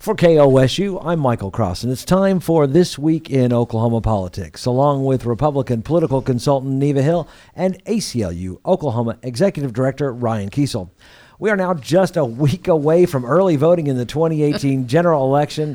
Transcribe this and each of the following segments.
For KOSU, I'm Michael Cross, and it's time for This Week in Oklahoma Politics, along with Republican political consultant Neva Hill and ACLU Oklahoma Executive Director Ryan Kiesel. We are now just a week away from early voting in the 2018 general election.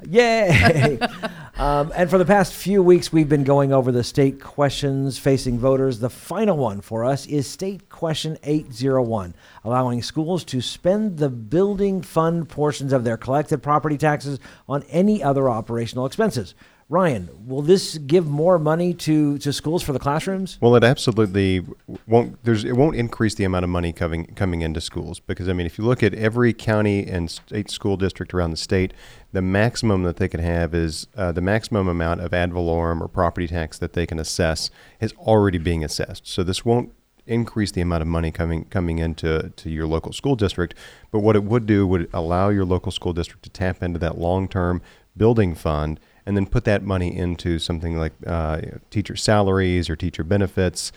Yay! And for the past few weeks, we've been going over the state questions facing voters. The final one for us is State Question 801, allowing schools to spend the building fund portions of their collected property taxes on any other operational expenses. Ryan, will this give more money to schools for the classrooms? Well, it absolutely won't. It won't increase the amount of money coming into schools because, I mean, if you look at every county and state school district around the state, the maximum that they can have is the maximum amount of ad valorem or property tax that they can assess is already being assessed. So this won't increase the amount of money coming into your local school district, but what it would do would allow your local school district to tap into that long-term building fund and then put that money into something like teacher salaries or teacher benefits,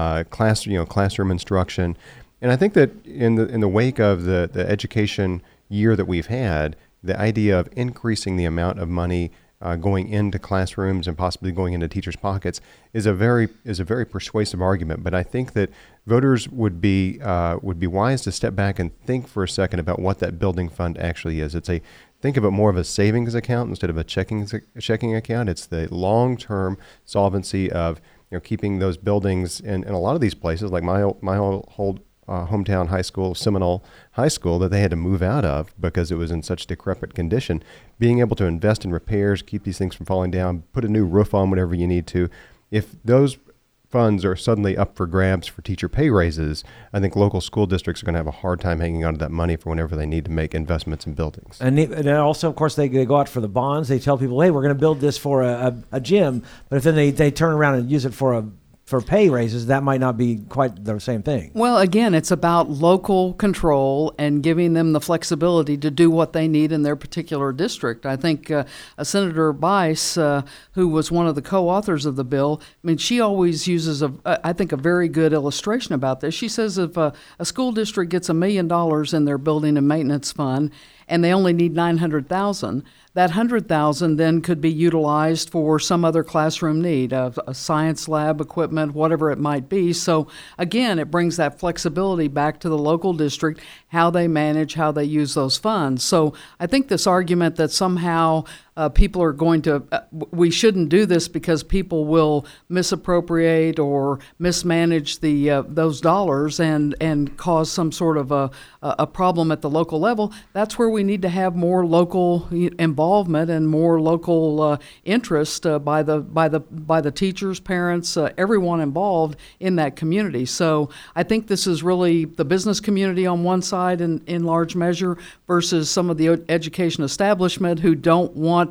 classroom instruction. And I think that in the wake of the education year that we've had, the idea of increasing the amount of money going into classrooms and possibly going into teachers' pockets is a very persuasive argument. But I think that voters would be wise to step back and think for a second about what that building fund actually is. Think of it more of a savings account instead of a checking account. It's the long-term solvency of keeping those buildings in a lot of these places, like my whole hometown high school, Seminole High School, that they had to move out of because it was in such decrepit condition. Being able to invest in repairs, keep these things from falling down, put a new roof on whenever you need to. If those funds are suddenly up for grabs for teacher pay raises, I think local school districts are going to have a hard time hanging on to that money for whenever they need to make investments in buildings. And also, of course, they go out for the bonds. They tell people, hey, we're going to build this for a gym. But if then they turn around and use it for pay raises, that might not be quite the same thing. Well, again, it's about local control and giving them the flexibility to do what they need in their particular district. I think Senator Bice, who was one of the co-authors of the bill, I mean, she always uses I think a very good illustration about this. She says if a school district gets $1 million in their building and maintenance fund and they only need $900,000, that $100,000 then could be utilized for some other classroom need, a science lab equipment, whatever it might be. So again, it brings that flexibility back to the local district, how they manage, how they use those funds. So I think this argument that somehow people are going to, we shouldn't do this because people will misappropriate or mismanage those dollars and cause some sort of a problem at the local level. That's where we need to have more local involvement and more local interest by the teachers, parents, everyone involved in that community. So I think this is really the business community on one side in large measure versus some of the education establishment who don't want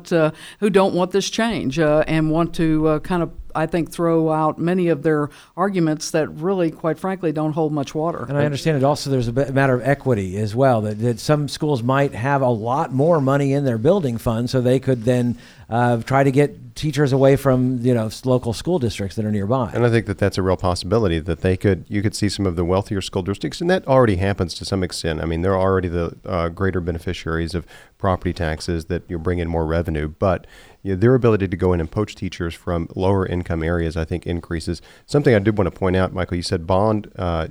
this change and want to kind of, I think, throw out many of their arguments that really, quite frankly, don't hold much water. And I understand it also there's a matter of equity as well, that some schools might have a lot more money in their building fund, so they could then try to get teachers away from local school districts that are nearby. And I think that that's a real possibility that you could see some of the wealthier school districts, and that already happens to some extent. I mean, they're already the greater beneficiaries of property taxes that you bring in more revenue, but their ability to go in and poach teachers from lower income areas, I think, increases. Something I did want to point out, Michael, you said bond,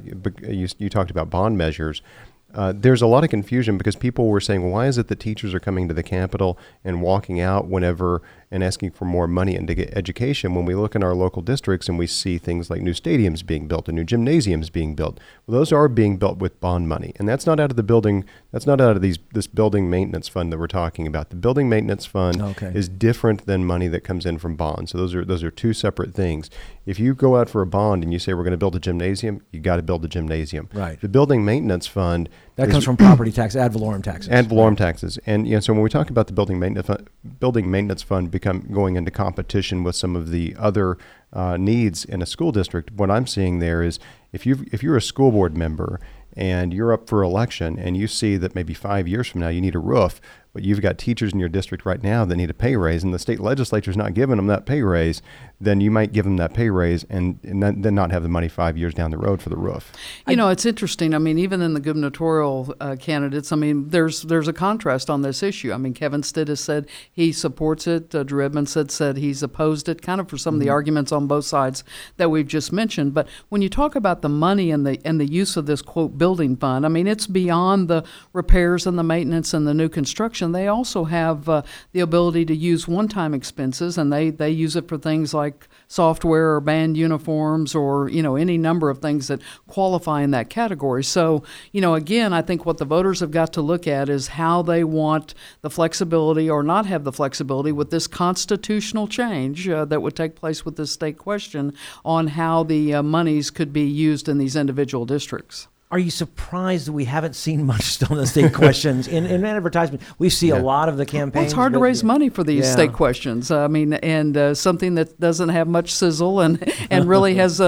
you talked about bond measures. There's a lot of confusion because people were saying, well, why is it that teachers are coming to the Capitol and walking out whenever and asking for more money and to get education when we look in our local districts and we see things like new stadiums being built and new gymnasiums being built? Well, those are being built with bond money, and that's not out of the building. That's not out of this building maintenance fund that we're talking about. The building maintenance fund is different than money that comes in from bonds. So those are two separate things. If you go out for a bond and you say we're going to build a gymnasium, you got to build a gymnasium. Right. The building maintenance fund that comes from property tax, ad valorem taxes. Ad valorem taxes, and so when we talk about the building maintenance fund going into competition with some of the other needs in a school district, what I'm seeing there is if you're a school board member and you're up for election and you see that maybe 5 years from now you need a roof, but you've got teachers in your district right now that need a pay raise, and the state legislature is not giving them that pay raise, then you might give them that pay raise and then not have the money 5 years down the road for the roof. It's interesting. I mean, even in the gubernatorial candidates, I mean, there's a contrast on this issue. I mean, Kevin Stitt has said he supports it. Drew Edmonds said he's opposed it, kind of for some of the arguments on both sides that we've just mentioned. But when you talk about the money and the use of this, quote, building fund, I mean, it's beyond the repairs and the maintenance and the new construction. They also have the ability to use one-time expenses, and they use it for things like software or band uniforms or, any number of things that qualify in that category. So, again, I think what the voters have got to look at is how they want the flexibility or not have the flexibility with this constitutional change that would take place with this state question on how the monies could be used in these individual districts. Are you surprised that we haven't seen much still in the state questions? In advertisement, we see a lot of the campaigns. Well, it's hard to raise money for these state questions. I mean, and something that doesn't have much sizzle and really has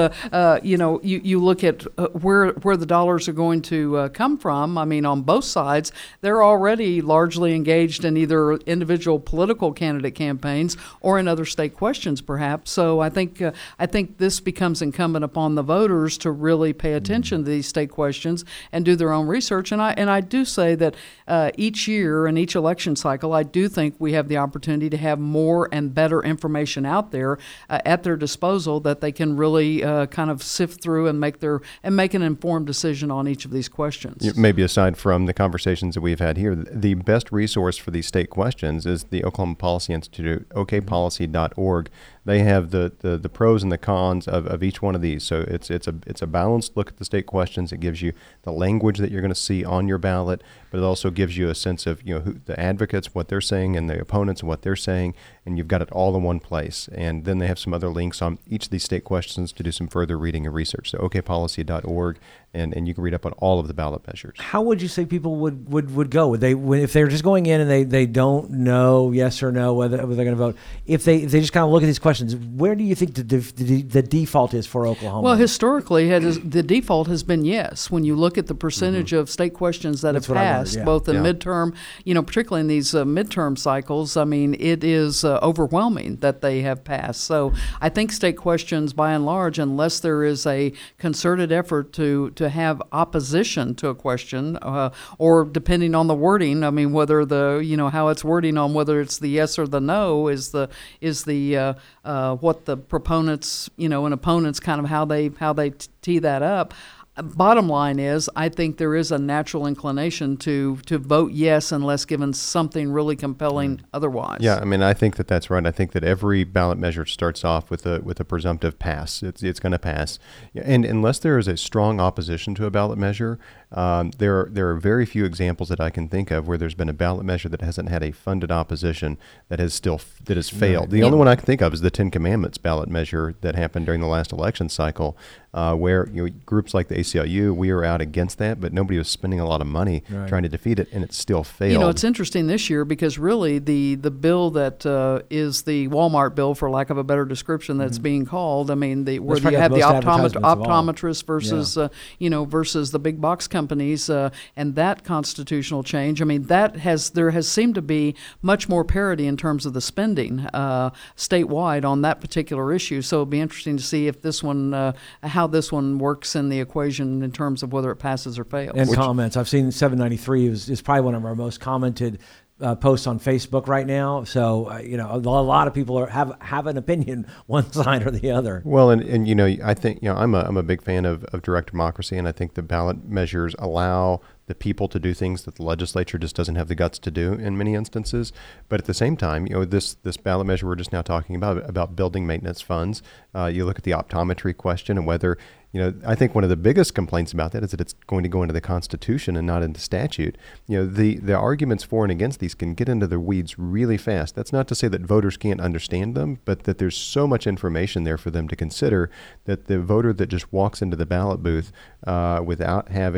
you look at where the dollars are going to come from. I mean, on both sides, they're already largely engaged in either individual political candidate campaigns or in other state questions, perhaps. So I think this becomes incumbent upon the voters to really pay attention to these state questions and do their own research. And I do say that each year and each election cycle, I do think we have the opportunity to have more and better information out there at their disposal that they can really kind of sift through and make an informed decision on each of these questions. Maybe aside from the conversations that we've had here, the best resource for these state questions is the Oklahoma Policy Institute, okpolicy.org. They have the pros and the cons of each one of these. So it's a balanced look at the state questions. It gives you the language that you're going to see on your ballot, but it also gives you a sense of who the advocates, what they're saying, and the opponents and what they're saying, and you've got it all in one place. And then they have some other links on each of these state questions to do some further reading and research. So okpolicy.org, and you can read up on all of the ballot measures. How would you say people would go? If they're just going in and they don't know yes or no whether they're going to vote, if they just kind of look at these questions, where do you think the default is for Oklahoma? Well, historically, the default has been yes. When you look at the percentage of state questions that have passed, both in midterm, particularly in these midterm cycles, I mean, it is overwhelming that they have passed. So I think state questions, by and large, unless there is a concerted effort to have opposition to a question, or depending on the wording, I mean, whether how it's wording on whether it's the yes or the no is the what the proponents, and opponents kind of how they tee that up. Bottom line is, I think there is a natural inclination to vote yes unless given something really compelling otherwise. Yeah, I mean, I think that's right. I think that every ballot measure starts off with a presumptive pass. It's going to pass, and unless there is a strong opposition to a ballot measure, there are very few examples that I can think of where there's been a ballot measure that hasn't had a funded opposition that has failed. Right. The only one I can think of is the Ten Commandments ballot measure that happened during the last election cycle, where groups like the ACLU, we were out against that, but nobody was spending a lot of money trying to defeat it, and it still failed. It's interesting this year because really the bill that is the Walmart bill, for lack of a better description, that's being called. I mean, where you have the optometrists versus versus the big box companies, and that constitutional change. I mean, there has seemed to be much more parity in terms of the spending statewide on that particular issue. So it'll be interesting to see if this one, how this one works in the equation in terms of whether it passes or fails. And comments. I've seen 793 is probably one of our most commented posts on Facebook right now. So, a lot of people have an opinion, one side or the other. Well, and I think, I'm a big fan of direct democracy, and I think the ballot measures allow the people to do things that the legislature just doesn't have the guts to do in many instances. But at the same time, this ballot measure we're just now talking about building maintenance funds, you look at the optometry question and whether, I think one of the biggest complaints about that is that it's going to go into the Constitution and not into statute. The arguments for and against these can get into the weeds really fast. That's not to say that voters can't understand them, but that there's so much information there for them to consider that the voter that just walks into the ballot booth without having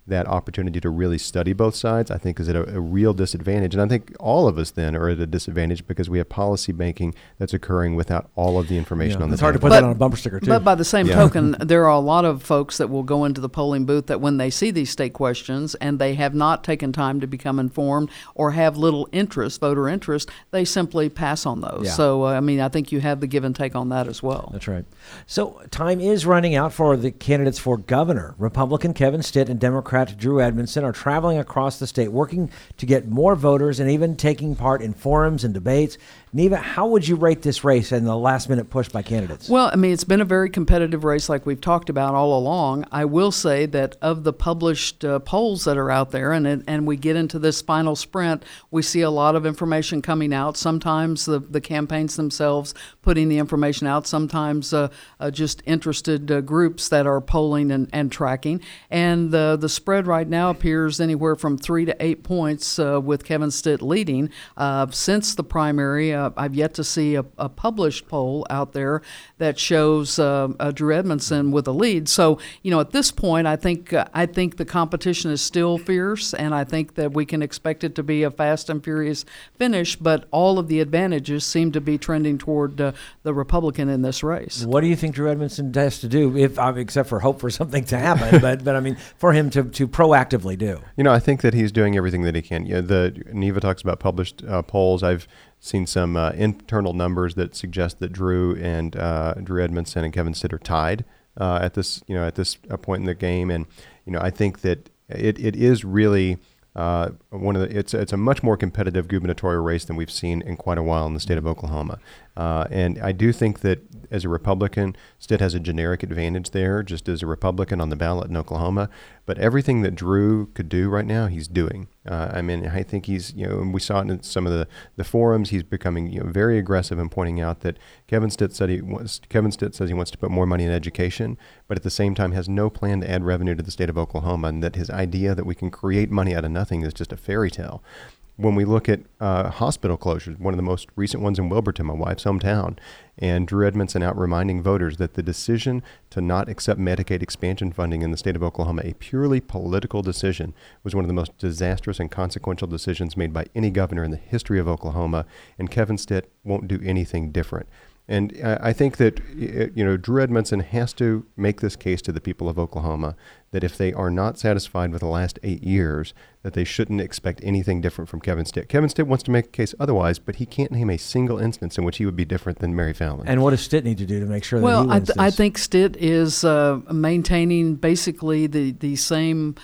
that opportunity to really study both sides, I think is at a real disadvantage. And I think all of us then are at a disadvantage because we have policy making that's occurring without all of the information on the It's hard to table. put that on a bumper sticker, too. But by the same token, there are a lot of folks that will go into the polling booth that when they see these state questions and they have not taken time to become informed or have little interest, voter interest, they simply pass on those. Yeah. So, I think you have the give and take on that as well. That's right. So time is running out for the candidates for governor. Republican Kevin Stitt and Democrat Drew Edmondson are traveling across the state, working to get more voters and even taking part in forums and debates. Neva, how would you rate this race and the last-minute push by candidates? Well, it's been a very competitive race like we've talked about all along. I will say that of the published polls that are out there, and we get into this final sprint, we see a lot of information coming out. Sometimes the campaigns themselves putting the information out, sometimes just interested groups that are polling and tracking. And the spread right now appears anywhere from 3 to 8 points with Kevin Stitt leading. Since the primary, I've yet to see a published poll out there that shows Drew Edmondson with a lead. So, at this point, I think the competition is still fierce, and I think that we can expect it to be a fast and furious finish. But all of the advantages seem to be trending toward the Republican in this race. What do you think Drew Edmondson has to do, except for hope for something to happen, but for him to proactively do? I think that he's doing everything that he can. Neva talks about published polls. I've seen some internal numbers that suggest that Drew Edmondson and Kevin Stitt are tied at this point in the game, and I think that it is really it's a much more competitive gubernatorial race than we've seen in quite a while in the state of Oklahoma. And I do think that as a Republican, Stitt has a generic advantage there, just as a Republican on the ballot in Oklahoma. But everything that Drew could do right now, he's doing. I think he's, and we saw it in some of the forums, he's becoming, very aggressive in pointing out that Kevin Stitt says he wants to put more money in education, but at the same time has no plan to add revenue to the state of Oklahoma, and that his idea that we can create money out of nothing is just a fairy tale. When we look at hospital closures, one of the most recent ones in Wilburton, my wife's hometown, and Drew Edmondson out reminding voters that the decision to not accept Medicaid expansion funding in the state of Oklahoma, a purely political decision, was one of the most disastrous and consequential decisions made by any governor in the history of Oklahoma, and Kevin Stitt won't do anything different. And I think that, Drew Edmondson has to make this case to the people of Oklahoma that if they are not satisfied with the last 8 years, that they shouldn't expect anything different from Kevin Stitt. Kevin Stitt wants to make a case otherwise, but he can't name a single instance in which he would be different than Mary Fallin. And what does Stitt need to do to make sure that he wins this? I think Stitt is maintaining basically the same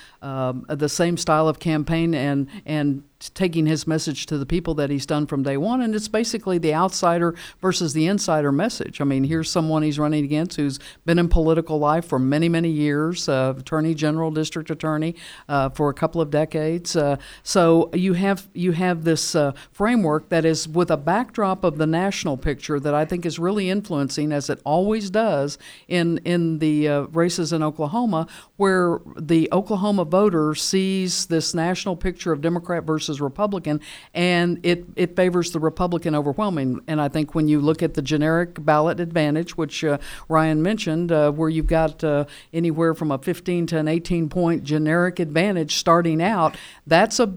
style of campaign and taking his message to the people that he's done from day one, and it's basically the outsider versus the insider message. Here's someone he's running against who's been in political life for many, many years, attorney general, district attorney for a couple of decades. So you have this framework that is with a backdrop of the national picture that I think is really influencing, as it always does in the races in Oklahoma, where the Oklahoma voter sees this national picture of Democrat versus Republican, and it favors the Republican overwhelming. And I think when you look at the generic ballot advantage, which Ryan mentioned, where you've got anywhere from a 15 to an 18-point generic advantage starting out, that's a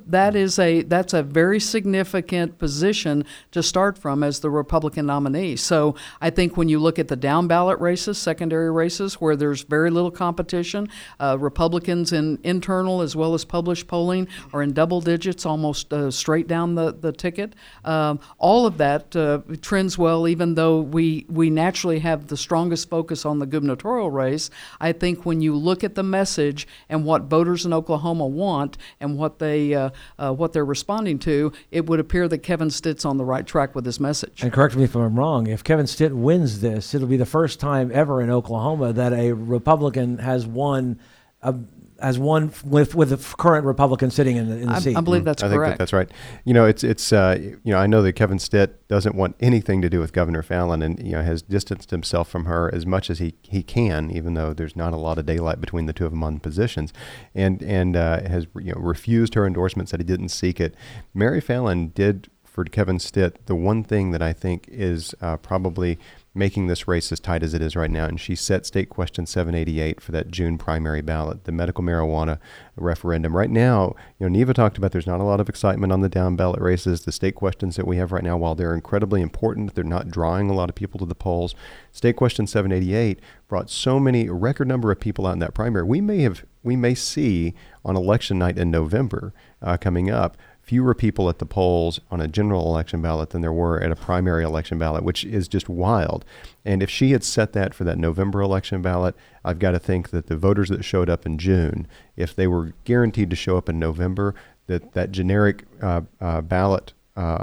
very significant position to start from as the Republican nominee. So I think when you look at the down ballot races, secondary races, where there's very little competition, Republicans in internal as well as published polling are in double digits, almost straight down the ticket. All of that trends well, even though we naturally have the strongest focus on the gubernatorial race. I think when you look at the message and what voters in Oklahoma want and what they're responding to, it would appear that Kevin Stitt's on the right track with his message. And correct me if I'm wrong, if Kevin Stitt wins this, it'll be the first time ever in Oklahoma that a Republican has won with the current Republican sitting in the seat. I believe that's correct. I think that's right. I know that Kevin Stitt doesn't want anything to do with Governor Fallin, and has distanced himself from her as much as he can, even though there's not a lot of daylight between the two of them on positions, and has refused her endorsement, said he didn't seek it. Mary Fallin did for Kevin Stitt, the one thing that I think is probably making this race as tight as it is right now, and she set State Question 788 for that June primary ballot, the medical marijuana referendum. Right now, Neva talked about there's not a lot of excitement on the down ballot races. The state questions that we have right now, while they're incredibly important, they're not drawing a lot of people to the polls. State Question 788 brought a record number of people out in that primary. We may see on election night in November coming up fewer people at the polls on a general election ballot than there were at a primary election ballot, which is just wild. And if she had set that for that November election ballot, I've got to think that the voters that showed up in June, if they were guaranteed to show up in November, that generic ballot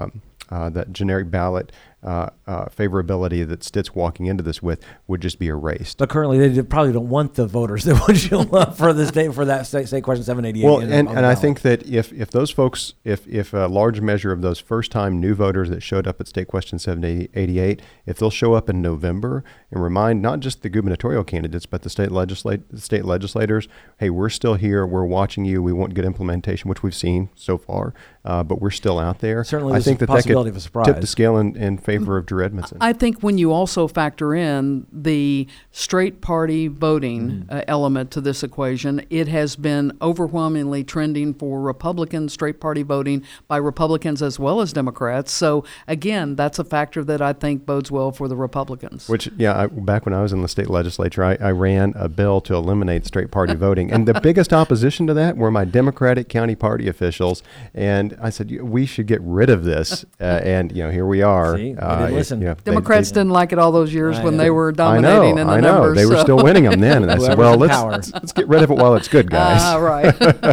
favorability that Stitt's walking into this with would just be erased. But currently, they probably don't want the voters that would show up for the state for that state question 788. Well, and I think that if those folks, if a large measure of those first-time new voters that showed up at state question 788, if they'll show up in November and remind not just the gubernatorial candidates but the state legislators, hey, we're still here, we're watching you, we want good implementation, which we've seen so far, but we're still out there. Certainly, I think that possibility could of a surprise. tip the scale in favor of Drew Edmondson. I think when you also factor in the straight party voting element to this equation, it has been overwhelmingly trending for Republican straight party voting by Republicans as well as Democrats. So again, that's a factor that I think bodes well for the Republicans. Which, back when I was in the state legislature, I ran a bill to eliminate straight party voting. And the biggest opposition to that were my Democratic county party officials. And I said, we should get rid of this. And, here we are. See, they didn't listen. Democrats didn't like it all those years when they were dominating in the numbers. They were still winning them then. And I said, well, let's get rid of it while it's good, guys. Right.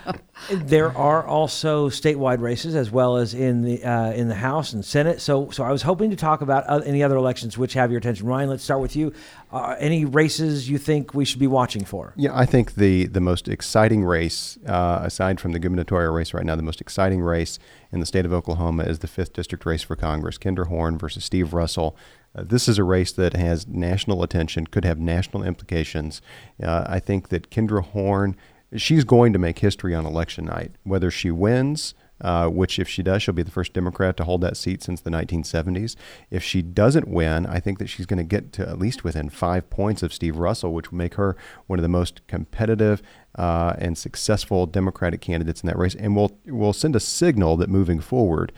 There are also statewide races as well as in the House and Senate. So I was hoping to talk about any other elections which have your attention. Ryan, let's start with you. Any races you think we should be watching for? Yeah, I think the most exciting race, aside from the gubernatorial race right now, the most exciting race in the state of Oklahoma is the 5th District race for Congress, Kendra Horn versus Steve Russell. This is a race that has national attention, could have national implications. I think that Kendra Horn, she's going to make history on election night, whether she wins, which if she does, she'll be the first Democrat to hold that seat since the 1970s. If she doesn't win, I think that she's going to get to at least within 5 points of Steve Russell, which will make her one of the most competitive and successful Democratic candidates in that race. And we'll send a signal that moving forward,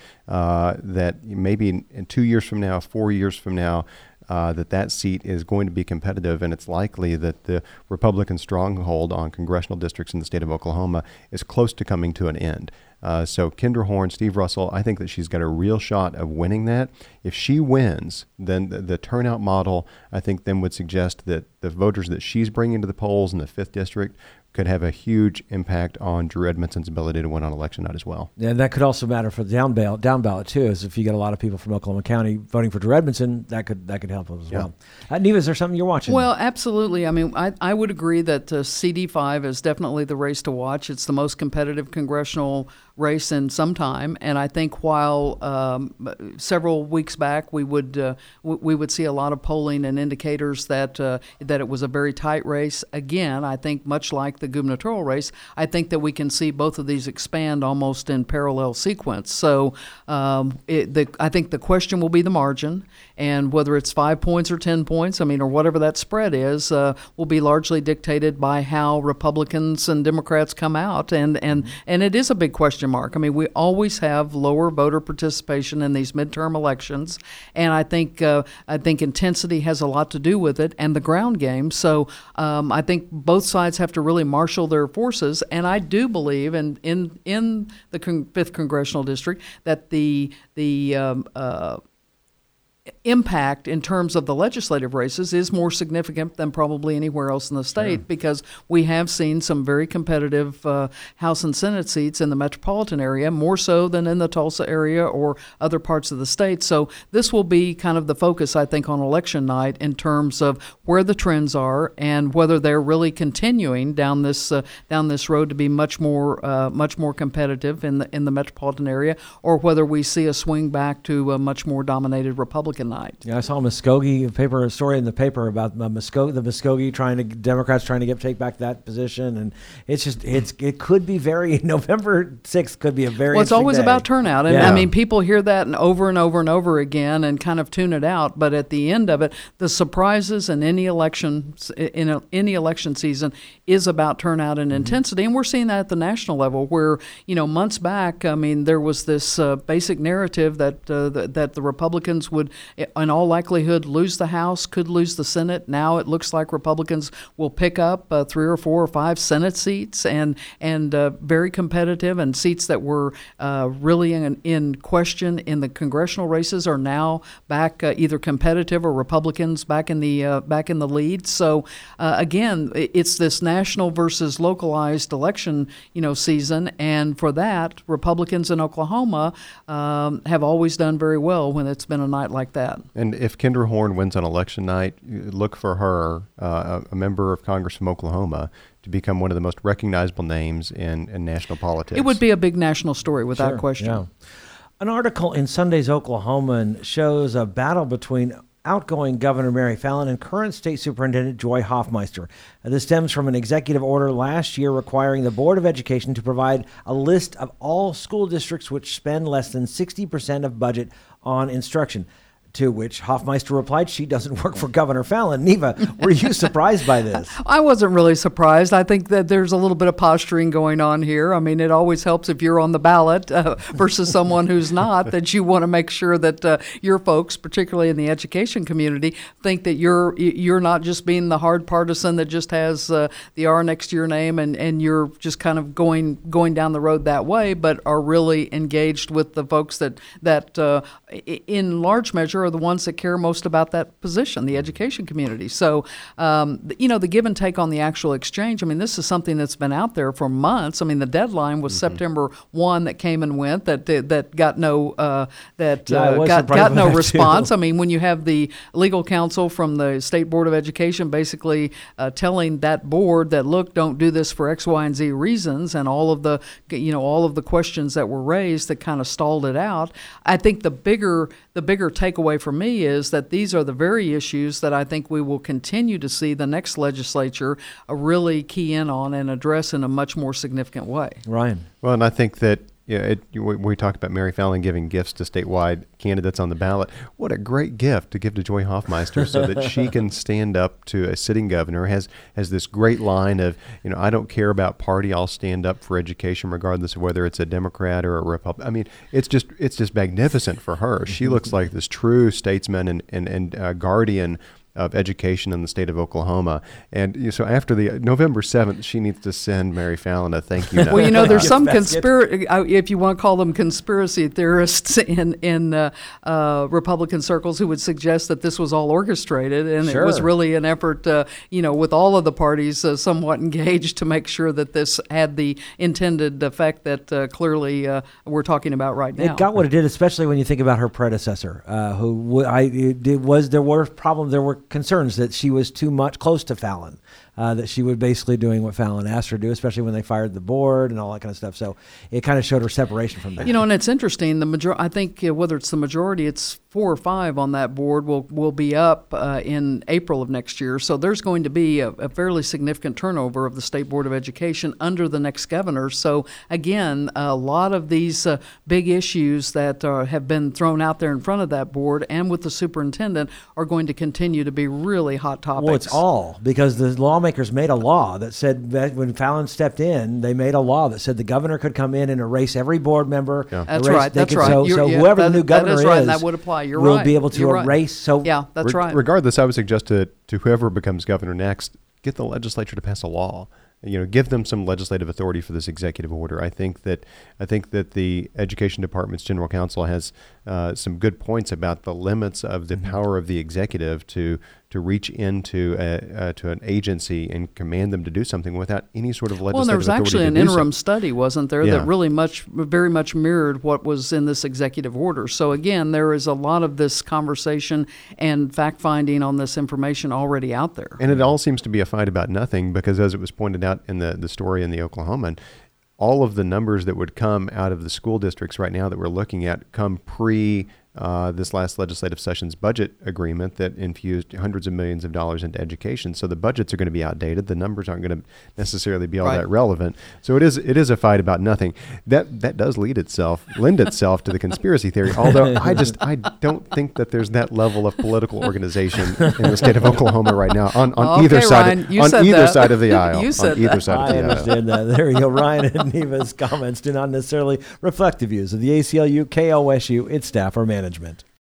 that maybe in 2 years from now, 4 years from now, that seat is going to be competitive, and it's likely that the Republican stronghold on congressional districts in the state of Oklahoma is close to coming to an end. So Kendra Horn, Steve Russell, I think that she's got a real shot of winning that. If she wins, then the turnout model, I think, then would suggest that the voters that she's bringing to the polls in the 5th District could have a huge impact on Drew Edmondson's ability to win on election night as well. Yeah, and that could also matter for the down ballot too, is if you get a lot of people from Oklahoma County voting for Drew Edmondson, that could help us as well. Neva, is there something you're watching? Well, absolutely. I mean, I would agree that CD5 is definitely the race to watch. It's the most competitive congressional race in some time, and I think while several weeks back we would see a lot of polling and indicators that it was a very tight race. Again, I think much like the gubernatorial race, I think that we can see both of these expand almost in parallel sequence. So I think the question will be the margin, and whether it's 5 points or 10 points, or whatever that spread is, will be largely dictated by how Republicans and Democrats come out, and it is a big question mark. We always have lower voter participation in these midterm elections, and I think intensity has a lot to do with it, and the ground game. So I think both sides have to really marshal their forces, and I do believe in the 5th Congressional District that the impact in terms of the legislative races is more significant than probably anywhere else in the state, because we have seen some very competitive House and Senate seats in the metropolitan area, more so than in the Tulsa area or other parts of the state. So this will be kind of the focus, I think, on election night in terms of where the trends are and whether they're really continuing down this road to be much more competitive in the metropolitan area, or whether we see a swing back to a much more dominated Republican Republican night. Yeah, I saw a Muskogee story in the paper about the Muskogee Democrats trying to take back that position, and it could be November 6th could be a very. Well, it's always day. about turnout, and yeah. I mean, people hear that and over and over again, and kind of tune it out. But at the end of it, the surprises in any election season is about turnout and intensity, and we're seeing that at the national level. Where months back, I mean, there was this basic narrative that the Republicans would, in all likelihood, lose the House, could lose the Senate. Now it looks like Republicans will pick up 3 or 4 or 5 Senate seats, and very competitive, and seats that were really in question in the congressional races are now back either competitive or Republicans back in the lead. So again, it's this national versus localized election season, and for that, Republicans in Oklahoma have always done very well when it's been a night like that. And if Kendra Horn wins on election night, look for her, a member of Congress from Oklahoma, to become one of the most recognizable names in national politics. It would be a big national story without question. Yeah. An article in Sunday's Oklahoman shows a battle between outgoing Governor Mary Fallin and current State Superintendent Joy Hoffmeister. This stems from an executive order last year requiring the Board of Education to provide a list of all school districts which spend less than 60% of budget on instruction. To which Hoffmeister replied, she doesn't work for Governor Fallin. Neva, were you surprised by this? I wasn't really surprised. I think that there's a little bit of posturing going on here. I mean, it always helps if you're on the ballot versus someone who's not, that you want to make sure that your folks, particularly in the education community, think that you're not just being the hard partisan that just has the R next to your name and you're just kind of going down the road that way, but are really engaged with the folks that in large measure are the ones that care most about that position, the education community. So, the give and take on the actual exchange, I mean, this is something that's been out there for months. I mean, the deadline was September 1 that came and went, that got no got no response. Too. I mean, when you have the legal counsel from the State Board of Education basically telling that board that, look, don't do this for X, Y, and Z reasons, and all of the questions that were raised that kind of stalled it out. I think the bigger takeaway for me is that these are the very issues that I think we will continue to see the next legislature really key in on and address in a much more significant way. Ryan. Well, and I think that we talked about Mary Fallin giving gifts to statewide candidates on the ballot. What a great gift to give to Joy Hoffmeister so that she can stand up to a sitting governor, has this great line of, I don't care about party, I'll stand up for education regardless of whether it's a Democrat or a Republican. I mean, it's just magnificent for her. She looks like this true statesman and guardian of education in the state of Oklahoma. And so after the November 7th, she needs to send Mary Fallin a thank you note. Well, there's some if you want to call them conspiracy theorists in Republican circles who would suggest that this was all orchestrated and Sure. It was really an effort, with all of the parties somewhat engaged to make sure that this had the intended effect that clearly we're talking about right now. It got what it did, especially when you think about her predecessor, there were concerns that she was too much close to Fallin, that she was basically doing what Fallin asked her to do, especially when they fired the board and all that kind of stuff. So it kind of showed her separation from that. And it's interesting. I think whether it's the majority, it's 4 or 5 on that board will be up in April of next year. So there's going to be a fairly significant turnover of the State Board of Education under the next governor. So again, a lot of these big issues that have been thrown out there in front of that board and with the superintendent are going to continue to be really hot topics. Well, it's all because the lawmakers made a law that said that when Fallin stepped in, they made a law that said the governor could come in and erase every board member. Yeah. That's right. So whoever the new governor that is, right, that would apply. You're will right. be able to You're erase. Right. So yeah, that's right. Regardless, I would suggest to whoever becomes governor next, get the legislature to pass a law. Give them some legislative authority for this executive order. I think that the Education Department's general counsel has some good points about the limits of the power of the executive to reach into to an agency and command them to do something without any sort of legislative authority. Well, there was actually an interim study, wasn't there, Yeah. that really very much mirrored what was in this executive order. So again, there is a lot of this conversation and fact-finding on this information already out there. And it all seems to be a fight about nothing because, as it was pointed out in the story in the Oklahoman, all of the numbers that would come out of the school districts right now that we're looking at come pre this last legislative session's budget agreement that infused hundreds of millions of dollars into education. So the budgets are going to be outdated. The numbers aren't going to necessarily be all that relevant. So it is a fight about nothing. That does lend itself to the conspiracy theory. Although I don't think that there's that level of political organization in the state of Oklahoma right now on either side side of the aisle. You said that. I understand that. There you go. Ryan and Neva's comments do not necessarily reflect the views of the ACLU, KOSU, its staff, or management.